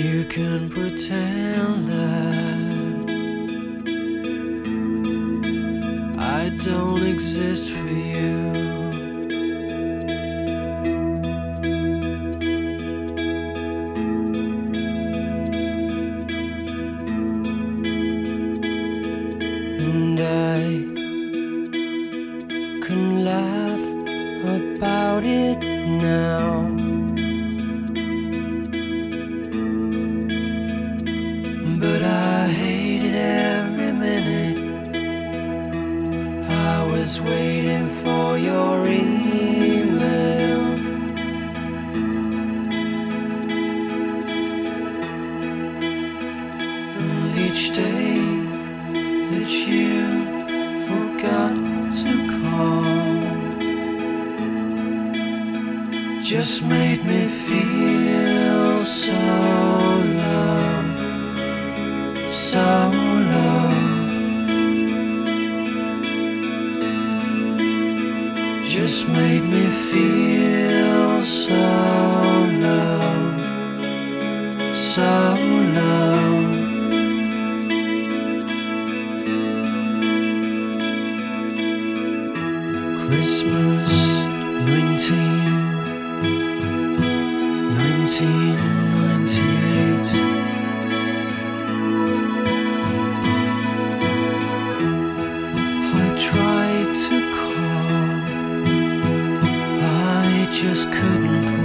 You can pretend that I don't exist for you. And I can laugh about it now. But I hated every minute. I was waiting for your email. And each day that you forgot to call just made me feel so low, so low. Just made me feel so low, so low. Christmas 1998. I tried to call, I just couldn't